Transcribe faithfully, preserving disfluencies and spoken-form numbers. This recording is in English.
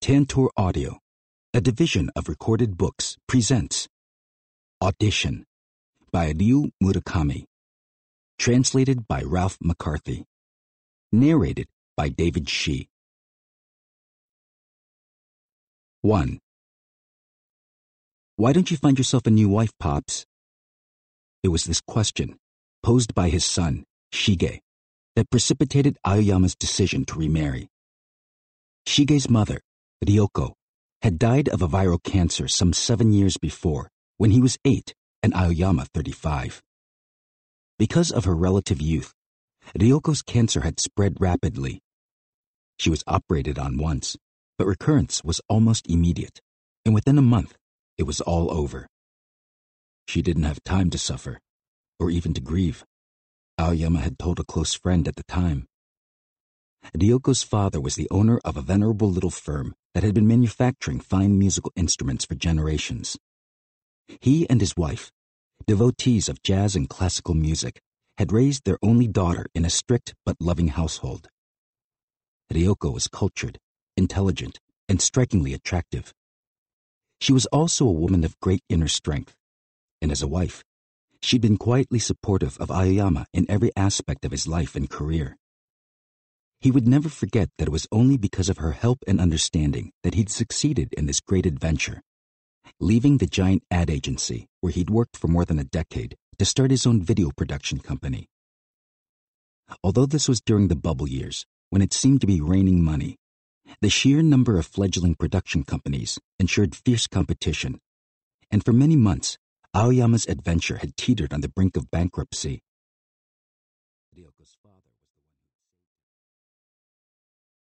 Tantor Audio, a division of Recorded Books, presents Audition by Ryu Murakami. Translated by Ralph McCarthy. Narrated by David Shi. one. Why don't you find yourself a new wife, Pops? It was this question, posed by his son, Shige, that precipitated Aoyama's decision to remarry. Shige's mother, Ryoko, had died of a viral cancer some seven years before, when he was eight and Aoyama thirty-five. Because of her relative youth, Ryoko's cancer had spread rapidly. She was operated on once, but recurrence was almost immediate, and within a month, it was all over. She didn't have time to suffer, or even to grieve, Aoyama had told a close friend at the time. Ryoko's father was the owner of a venerable little firm that had been manufacturing fine musical instruments for generations. He and his wife, devotees of jazz and classical music, had raised their only daughter in a strict but loving household. Ryoko was cultured, intelligent, and strikingly attractive. She was also a woman of great inner strength, and as a wife, she'd been quietly supportive of Aoyama in every aspect of his life and career. He would never forget that it was only because of her help and understanding that he'd succeeded in this great adventure, leaving the giant ad agency where he'd worked for more than a decade to start his own video production company. Although this was during the bubble years, when it seemed to be raining money, the sheer number of fledgling production companies ensured fierce competition, and for many months, Aoyama's adventure had teetered on the brink of bankruptcy.